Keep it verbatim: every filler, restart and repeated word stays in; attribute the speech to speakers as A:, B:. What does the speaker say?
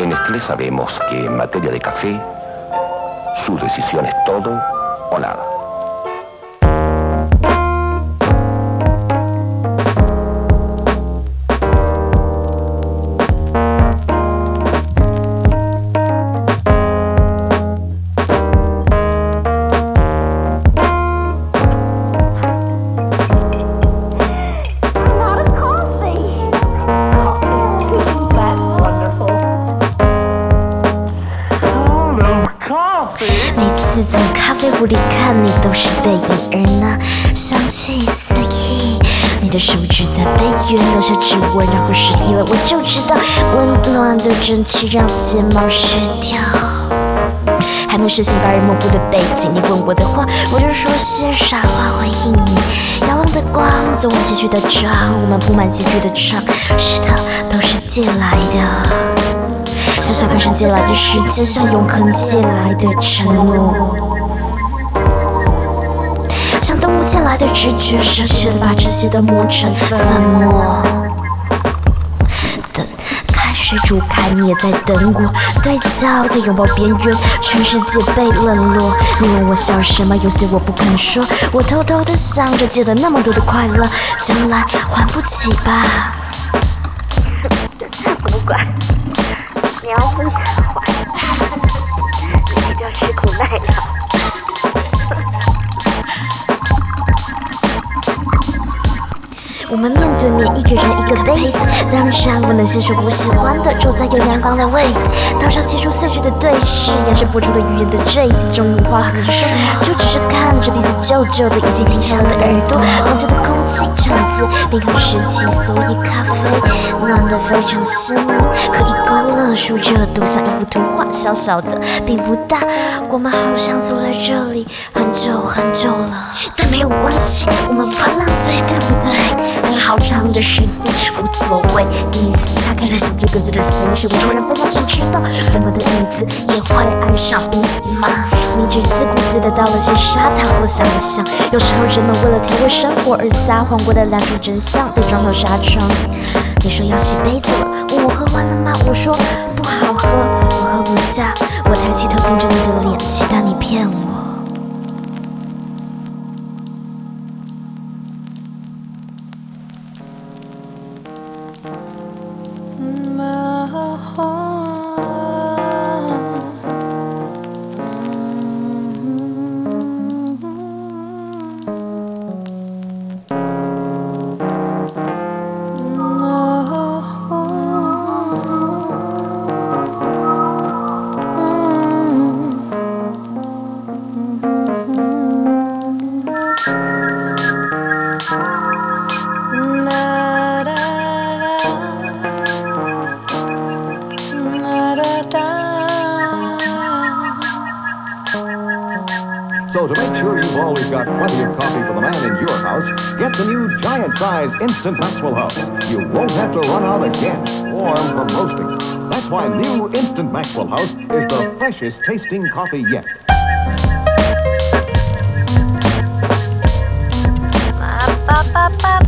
A: En Nestlé sabemos que en materia de café, su decisión es todo o nada.
B: 每次从咖啡壶里看你都是背影，而那香气四溢，你的手指在杯缘留下指纹，然后失忆了，我就知道温暖的蒸汽让睫毛湿掉。还没实现白日模糊的背景，你问我的话，我就说些傻话回应你。摇动的光，总会崎岖的长，我们布满几句的唱，是的，都是借来的。像下半生借来的时间，像永恒借来的承诺，像动物借来的直觉，奢侈的把这些都磨成粉末。等开水煮开，你也在等我，对焦在拥抱边缘，全世界被冷落。你问我笑什么，有些我不肯说，我偷偷的想着，借了那么多的快乐，将来还不起吧。我不管。你要不想还，你就吃苦耐劳。我们面对面，一个人一个杯子。当然，我能先说不喜欢的，坐在有阳光的位置。刀叉切出碎屑的对视，眼神播出了语言的坠子，终无话可说，就只是看着彼此旧旧的，已经停下了耳朵。房间的空气橙子，冰河时期，所以咖啡暖得非常鲜明，可以勾勒出热度，像一幅图画，小小的并不大。我们好像坐在这里很久很久了，但没有关系，我们不浪费，对不对？很好长的时间无所谓，因此岔开了想这个字的思绪。我突然非常想知道，我们的影子也会爱上彼此吗？你只自顾自的倒了些砂糖，我想了想，有时候人们为了调味生活而撒谎，为了拦住真相被撞到纱窗。你说要洗杯子了，问我喝完了吗？我说不好喝，我喝不下。我抬起头盯着你的脸，期待你骗我。
C: So to make sure you've always got plenty of coffee for the man in your house, get the new giant-size Instant Maxwell House. You won't have to run out again, warm from roasting. That's why new Instant Maxwell House is the freshest tasting coffee yet.
B: Ba, ba, ba, ba.